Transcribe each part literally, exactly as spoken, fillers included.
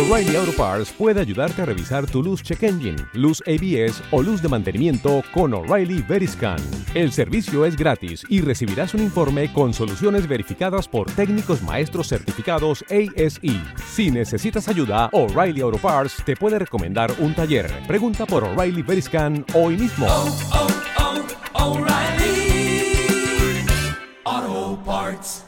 O'Reilly Auto Parts puede ayudarte a revisar tu luz check engine, luz A B S o luz de mantenimiento con O'Reilly Veriscan. El servicio es gratis y recibirás un informe con soluciones verificadas por técnicos maestros certificados A S E. Si necesitas ayuda, O'Reilly Auto Parts te puede recomendar un taller. Pregunta por O'Reilly Veriscan hoy mismo. Oh, oh, oh, O'Reilly Auto Parts.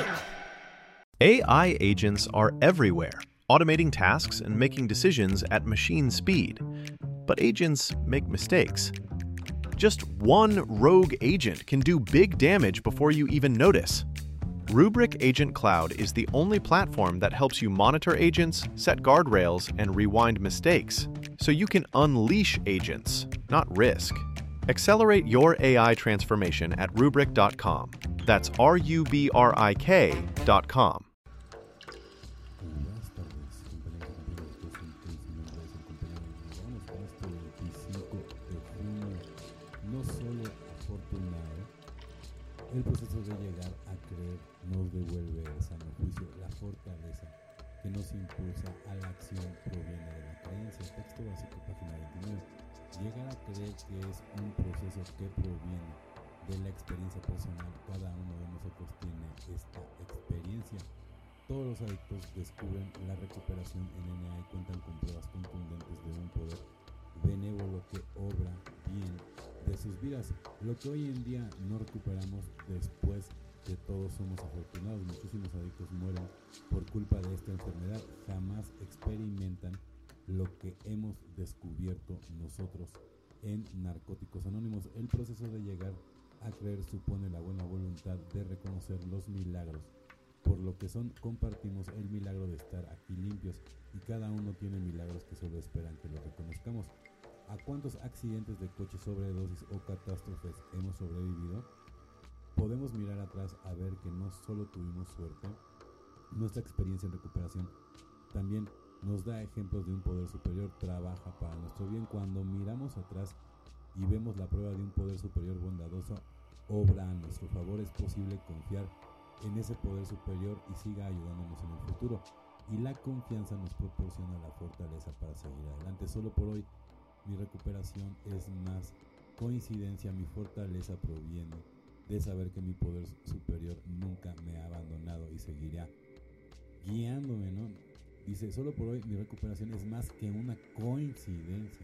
A I agents are everywhere, automating tasks and making decisions at machine speed. But agents make mistakes. Just one rogue agent can do big damage before you even notice. Rubrik Agent Cloud is the only platform that helps you monitor agents, set guardrails, and rewind mistakes, so you can unleash agents, not risk. Accelerate your A I transformation at rubrik dot com. That's R U B R I K dot com. Buenas tardes, compañeros y compañeras. Yo soy Chris, mi nombre es el compañero. Vamos con este veinticinco de junio. No solo afortunado, el proceso de llegar a creer nos devuelve el sano juicio, la fortaleza que nos impulsa a la acción proviene de la creencia. Texto básico, página veintinueve. Llegar a creer que es un proceso que proviene de la experiencia personal. Cada uno de nosotros tiene esta experiencia. Todos los adictos descubren la recuperación en N A y cuentan con pruebas contundentes de un poder benévolo que obra bien de sus vidas. Lo que hoy en día no recuperamos, después de todos somos afortunados. Muchísimos adictos mueren por culpa de esta enfermedad. Jamás experimentan lo que hemos descubierto nosotros en Narcóticos Anónimos. El proceso de llegar a creer supone la buena voluntad de reconocer los milagros por lo que son. Compartimos el milagro de estar aquí limpios y cada uno tiene milagros que solo esperan que los reconozcamos. ¿A cuántos accidentes de coche, sobredosis o catástrofes hemos sobrevivido? Podemos mirar atrás a ver que no solo tuvimos suerte, nuestra experiencia en recuperación también nos da ejemplos de un poder superior, trabaja para nuestro bien. Cuando miramos atrás y vemos la prueba de un poder superior bondadoso, obra a nuestro favor, es posible confiar en ese poder superior y siga ayudándonos en el futuro. Y la confianza nos proporciona la fortaleza para seguir adelante. Solo por hoy, mi recuperación es más coincidencia. Mi fortaleza proviene de saber que mi poder superior nunca me ha abandonado y seguirá guiándome, ¿no? Dice, solo por hoy mi recuperación es más que una coincidencia.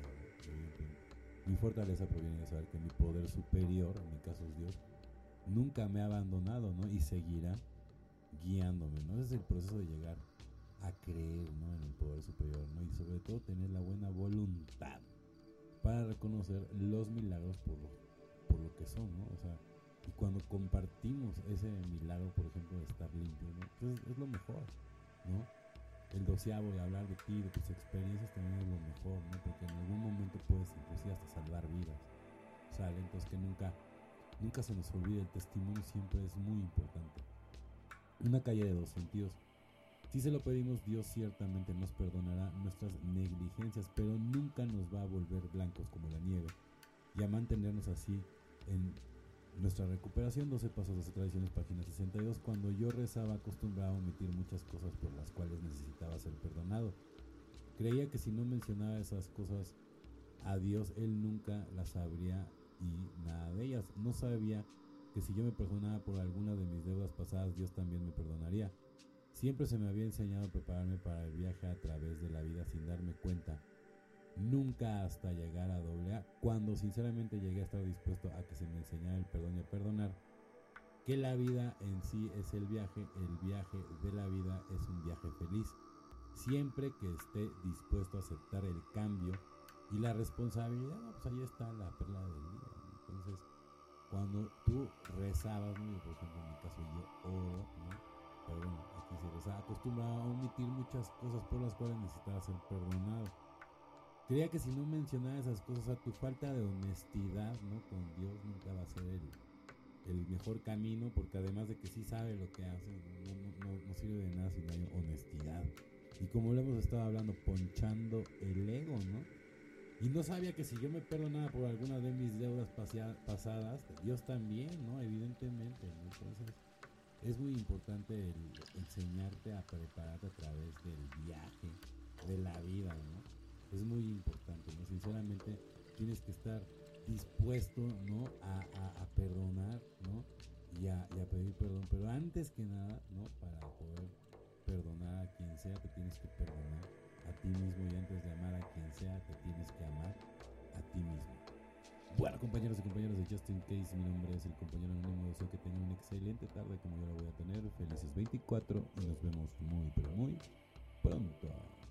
Mi fortaleza proviene de saber que mi poder superior, en mi caso es Dios, nunca me ha abandonado, ¿no? Y seguirá guiándome, ¿no? Ese es el proceso de llegar a creer, ¿no? En el poder superior, ¿no? Y sobre todo tener la buena voluntad para reconocer los milagros por lo, por lo que son, ¿no? O sea, y cuando compartimos ese milagro, por ejemplo, de estar limpio, ¿no? Pues es, es lo mejor, ¿no? El doceavo de hablar de ti, de tus experiencias también es lo mejor, ¿no? Porque en algún momento puedes inclusive hasta salvar vidas, ¿sale? Entonces que nunca, nunca se nos olvide, el testimonio siempre es muy importante. Una calle de dos sentidos. Si se lo pedimos, Dios ciertamente nos perdonará nuestras negligencias, pero nunca nos va a volver blancos como la nieve y a mantenernos así en nuestra recuperación. doce pasos, doce tradiciones, página sesenta y dos. Cuando yo rezaba, acostumbraba a omitir muchas cosas por las cuales necesitaba ser perdonado. Creía que si no mencionaba esas cosas a Dios, Él nunca las sabría y nada de ellas. No sabía que si yo me perdonaba por alguna de mis deudas pasadas, Dios también me perdonaría. Siempre se me había enseñado a prepararme para el viaje a través de la vida sin darme cuenta. Nunca hasta llegar a doble A, cuando sinceramente llegué a estar dispuesto a que se me enseñara el perdón y a perdonar, que la vida en sí es el viaje, el viaje de la vida es un viaje feliz, siempre que esté dispuesto a aceptar el cambio y la responsabilidad. No, pues ahí está la perla del día. Entonces, cuando tú rezabas, ¿no? Por ejemplo, en mi caso yo oro, ¿no? Pero bueno, aquí se rezaba, acostumbraba a omitir muchas cosas por las cuales necesitaba ser perdonado. Creía que si no mencionaba esas cosas, a tu falta de honestidad, ¿no? Con Dios nunca va a ser el, el mejor camino, porque además de que sí sabe lo que hace, no, no, no, no sirve de nada si no hay honestidad. Y como lo hemos estado hablando, ponchando el ego, ¿no? Y no sabía que si yo me perdonaba por alguna de mis deudas pasea, pasadas, Dios también, ¿no? Evidentemente, ¿no? Entonces, es muy importante el enseñarte a prepararte a través del viaje de la vida, ¿no? Es muy importante, ¿no? Sinceramente tienes que estar dispuesto, ¿no? A, a, a perdonar, ¿no? Y a, y a pedir perdón, pero antes que nada, ¿no? Para poder perdonar a quien sea, te tienes que perdonar a ti mismo, y antes de amar a quien sea, te tienes que amar a ti mismo. Bueno, compañeros y compañeras de Just In Case, mi nombre es el compañero anónimo. Deseo que tengan una excelente tarde como yo la voy a tener. Felices veinticuatro y nos vemos muy, pero muy pronto.